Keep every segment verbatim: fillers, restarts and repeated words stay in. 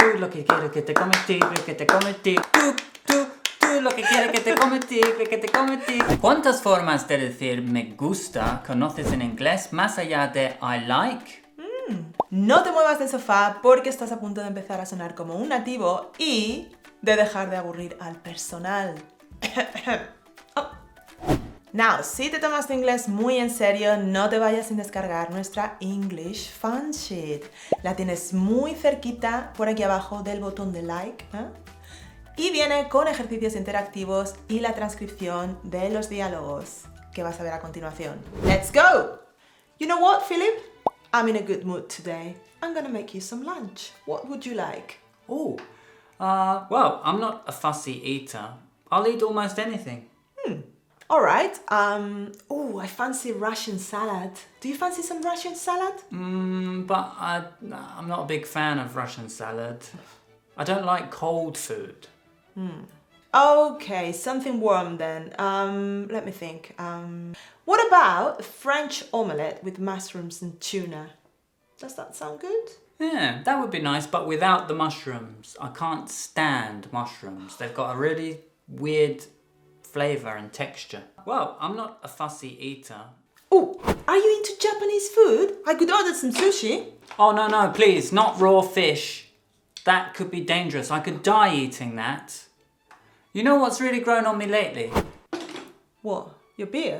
tú lo que quieres que te come el tigre, que te come el tigre. Tú, tú, tú lo que quieres que te come el tigre, que te come el tigre. ¿Cuántas formas de decir me gusta conoces en inglés más allá de I like? Mm. No te muevas del sofá porque estás a punto de empezar a sonar como un nativo y de dejar de aburrir al personal. Oh. Now, si te tomas tu inglés muy en serio, no te vayas sin descargar nuestra English Fun Sheet. La tienes muy cerquita por aquí abajo del botón de like, ¿eh? Y viene con ejercicios interactivos y la transcripción de los diálogos que vas a ver a continuación. ¡Let's go! You know what, Philip? I'm in a good mood today. I'm gonna make you some lunch. What would you like? Oh, uh, well, I'm not a fussy eater. I'll eat almost anything. Hmm. All right. Um. Oh, I fancy Russian salad. Do you fancy some Russian salad? Mm, but I, I'm not a big fan of Russian salad. I don't like cold food. Hmm. Okay, something warm then. Um, let me think. Um, what about a French omelette with mushrooms and tuna? Does that sound good? Yeah, that would be nice, but without the mushrooms. I can't stand mushrooms. They've got a really weird flavour and texture. Well, I'm not a fussy eater. Oh, are you into Japanese food? I could order some sushi. Oh, no, no, please, not raw fish. That could be dangerous. I could die eating that. You know what's really grown on me lately? What? Your beard?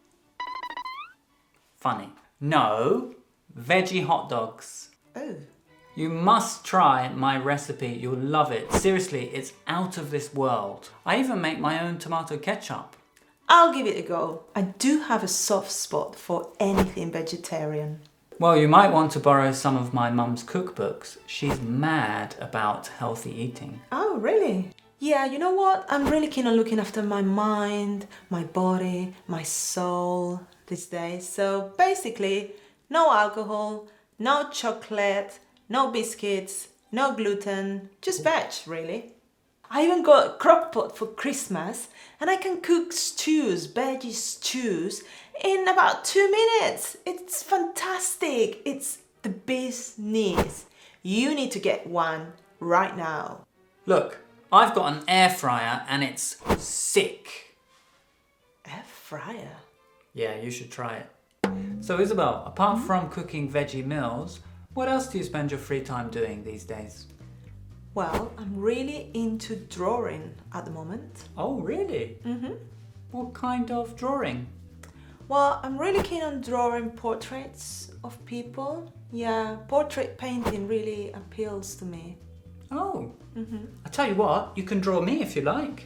Funny. No, veggie hot dogs. Oh. You must try my recipe, you'll love it. Seriously, it's out of this world. I even make my own tomato ketchup. I'll give it a go. I do have a soft spot for anything vegetarian. Well, you might want to borrow some of my mum's cookbooks. She's mad about healthy eating. Oh, really? Yeah, you know what? I'm really keen on looking after my mind, my body, my soul these days. So basically, no alcohol, no chocolate, no biscuits, no gluten, just veg, really. I even got a crock pot for Christmas and I can cook stews, veggie stews, in about two minutes. It's fantastic. It's the business. You need to get one right now. Look, I've got an air fryer and it's sick. Air fryer? Yeah, you should try it. So Isabel, apart mm-hmm. from cooking veggie meals, what else do you spend your free time doing these days? Well, I'm really into drawing at the moment. Oh, really? Mm-hmm. What kind of drawing? Well, I'm really keen on drawing portraits of people. Yeah, portrait painting really appeals to me. Oh. Mm-hmm. I tell you what, you can draw me if you like.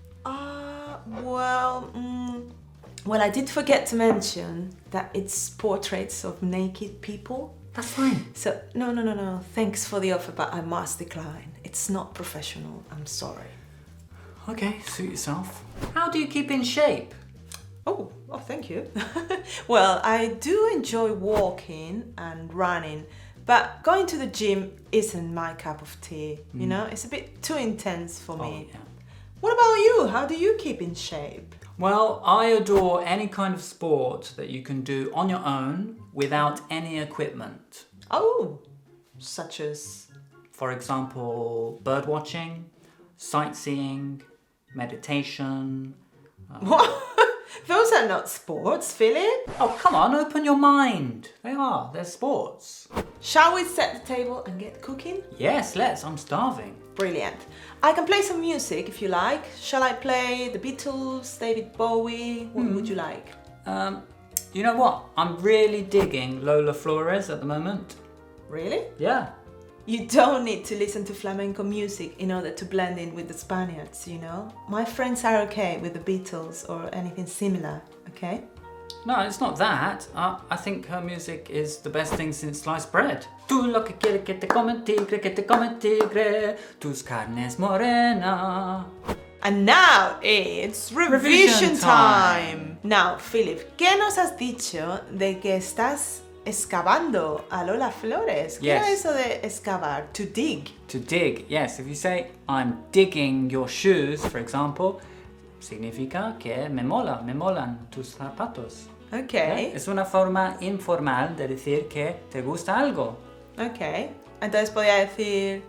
Uh, well, mm, well, I did forget to mention that it's portraits of naked people. That's fine. So, no, no, no, no. Thanks for the offer, but I must decline. It's not professional. I'm sorry. Okay, suit yourself. How do you keep in shape? Oh, oh, thank you. Well, I do enjoy walking and running, but going to the gym isn't my cup of tea. Mm. You know, it's a bit too intense for me. Oh, yeah. What about you? How do you keep in shape? Well, I adore any kind of sport that you can do on your own without any equipment. Oh, such as? For example, bird watching, sightseeing, meditation. Um, What? Those are not sports, Philip. Oh, come on, open your mind. They are, they're sports. Shall we set the table and get cooking? Yes, let's, I'm starving. Brilliant. I can play some music if you like. Shall I play the Beatles, David Bowie? What mm. would you like? Um, you know what? I'm really digging Lola Flores at the moment. Really? Yeah. You don't need to listen to flamenco music in order to blend in with the Spaniards, you know? My friends are okay with the Beatles or anything similar, okay? No, it's not that. Uh, I think her music is the best thing since sliced bread. Tú lo que quieres que te come tigre, que te come tigre, tus carnes morena. And now it's revision, revision time. time. Now, Philip, ¿qué nos has dicho de que estás excavando a Lola Flores? ¿Qué yes. es eso de excavar? To dig. To dig, yes. If you say, I'm digging your shoes, for example, significa que me mola, me molan tus zapatos. Okay. ¿Eh? Es una forma informal de decir que te gusta algo. Okay. Entonces podría decir,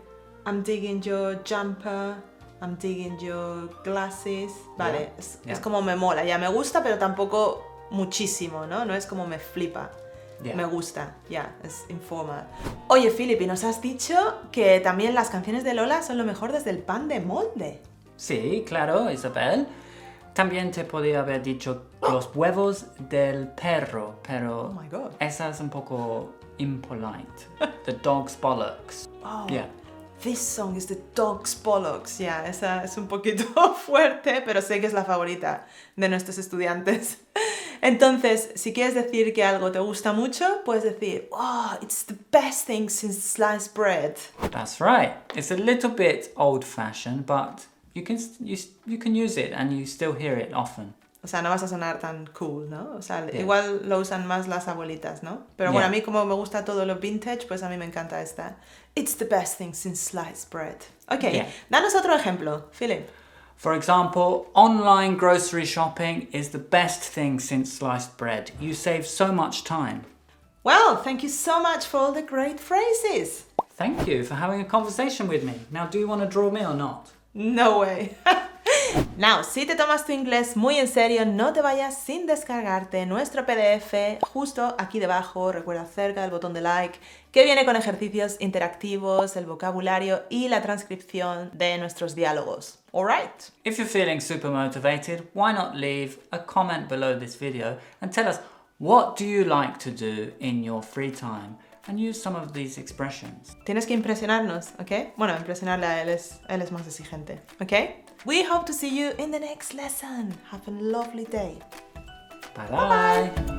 I'm digging your jumper, I'm digging your glasses. Vale, Yeah. es, Yeah. es como me mola, ya me gusta, pero tampoco muchísimo, ¿no? No es como me flipa. Yeah. Me gusta, ya, es informal. Oye, Philip, y nos has dicho que también las canciones de Lola son lo mejor desde el pan de molde. Sí, claro, Isabel. También te podía haber dicho los huevos del perro, pero Oh my God. esa es un poco impolite. The dog's bollocks. Oh, Yeah. This song is the dog's bollocks. Ya, esa es un poquito fuerte, pero sé que es la favorita de nuestros estudiantes. Entonces, si quieres decir que algo te gusta mucho, puedes decir, oh, it's the best thing since sliced bread. That's right. It's a little bit old-fashioned, but you can you, you can use it and you still hear it often. O sea, no vas a sonar tan cool, ¿no? O sea, Yeah. igual lo usan más las abuelitas, ¿no? Pero Yeah. bueno, a mí como me gusta todo lo vintage, pues a mí me encanta esta. It's the best thing since sliced bread. Ok, Yeah. danos otro ejemplo, Philip. For example, online grocery shopping is the best thing since sliced bread. You save so much time. Well, thank you so much for all the great phrases. Thank you for having a conversation with me. Now, do you want to draw me or not? No way. Now, si te tomas tu inglés muy en serio, no te vayas sin descargarte nuestro P D F justo aquí debajo, recuerda cerca del botón de like, que viene con ejercicios interactivos, el vocabulario y la transcripción de nuestros diálogos. Alright? If you're feeling super motivated, why not leave a comment below this video and tell us what do you like to do in your free time and use some of these expressions. Tienes que impresionarnos, ¿ok? Bueno, impresionarle a él es, él es más exigente, ¿ok? We hope to see you in the next lesson. Have a lovely day. Bye bye.